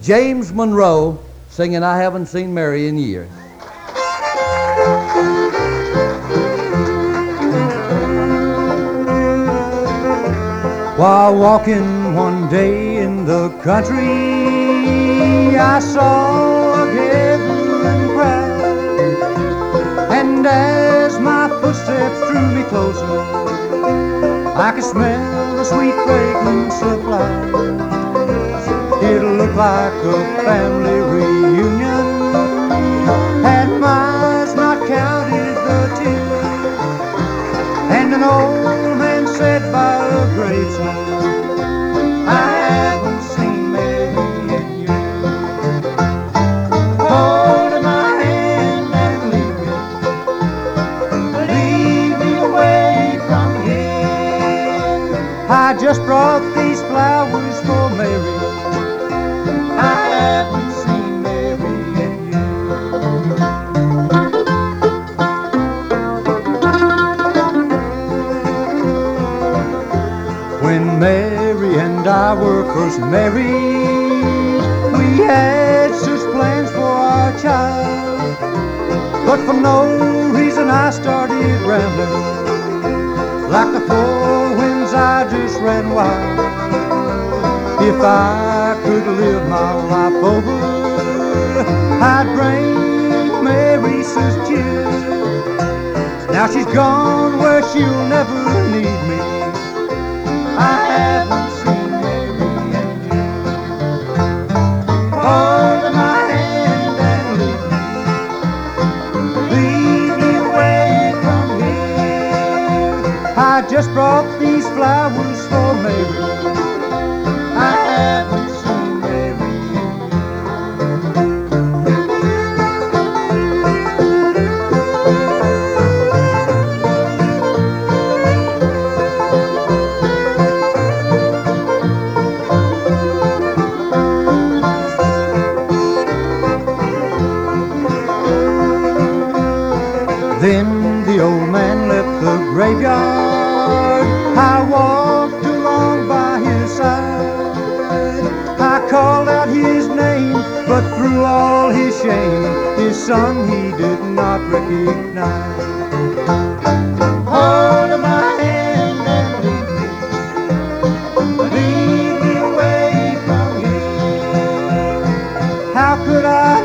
James Monroe singing I Haven't Seen Mary in Years. While walking one day in the country, I saw a gathering crowd, and as my footsteps drew me closer, I could smell the sweet fragrance of flowers. It looked like a family reunion, had my eyes not counted the tears, and an old man said by a graveside, I haven't seen Mary in years. Hold my hand and lead me away from here. I just brought these flowers for Mary. I haven't seen Mary in years. When Mary and I were first married, we had such plans for our child, but for no reason I started rambling. Like the four winds I just ran wild. If I could live my life over, I'd bring Mary such tears. Now she's gone where she'll never need me. I haven't seen Mary in years. Hold my hand and lead me away from here. I just brought these flowers for Mary. I haven't seen Mary in Then the old man left the graveyard. I walked along by his side. I called out his name, but through all his shame, his son he did not recognize. Hold my hand and lead me away from here. How could I